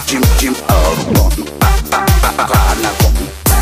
جیم آروم قهر نکن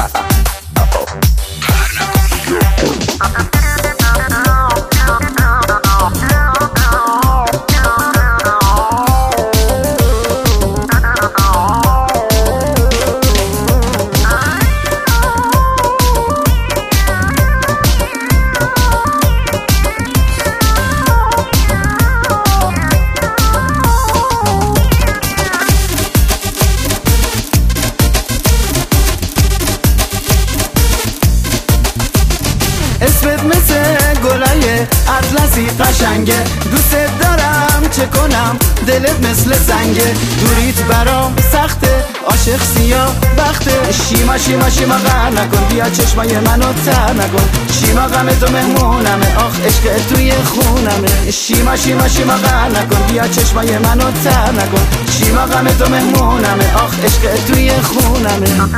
اسمت مثل گلای اطلسی قشنگه، دوست دارم چه کنم دلت مثل سنگه، دوریت برام سخته عاشق سیاه بخته، شیما شیما شیما قهر نکن بیا چشمای منو تر نکن، شیما غم تو مهمونمه آخ عشق توی خونمه، شیما شیما شیما قهر نکن بیا چشمای منو تر نکن، شیما غم تو مهمونمه آخ عشق توی خونمه.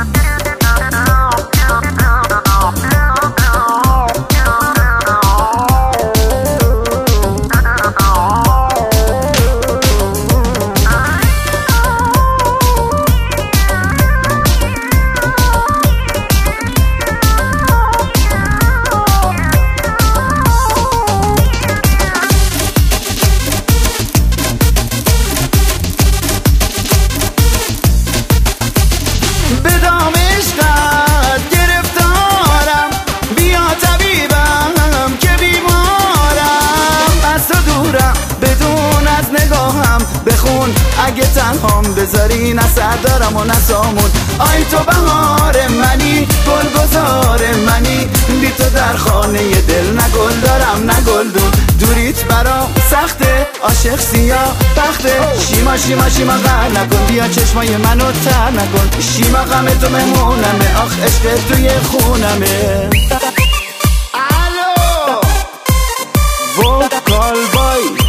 بخون اگه تنهام بذاری نه سر دارم و نه سامون، آی تو بهار منی گلگذار منی، بی تو در خانه دل نه گل دارم نه گلدون، دوریت برام سخته عاشق سیاه بخته، شیما شیما شیما قهر نکن بیا چشمای منو تر نکن، شیما غم تو مهمونمه آخ عشق توی خونمه. الو وکال بای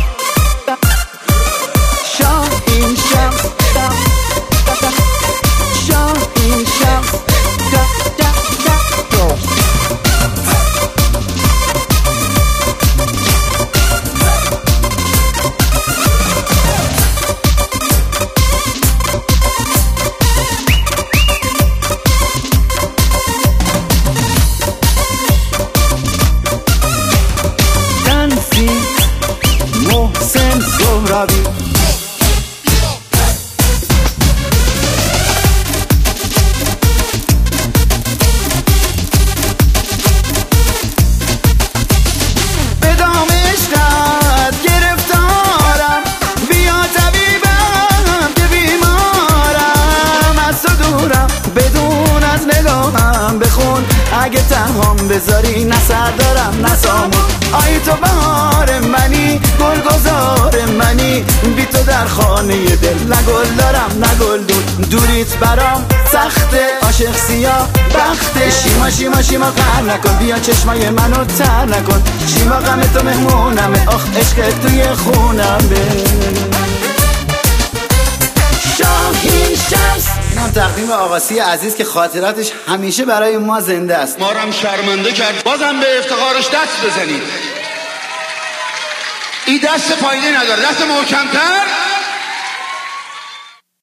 محسن زهرابی به دام عشقت گرفتارم بیا طبیبم که بیمارم، از تو دورم بدون از نگاهم بخون اگه تنهام بذاری نه سر دارم نه سامون، آی تو بهار منی گلگذار منی، بی تو در خانه دل نه گل دارم نه گلدون، دوریت برام سخته عاشق سیاه بخته، شیما شیما شیما قهر نکن بیا چشمای منو تر نکن، شیما غم تو مهمونمه آخ عشق توی خونمه. شاهین شمس اینم تقدیم آقاسی عزیز که خاطراتش همیشه برای ما زنده است. ما رم شرمنده کرد، بازم به افتخارش دست بزنید. این دست فایده نداره، دست محکمتر.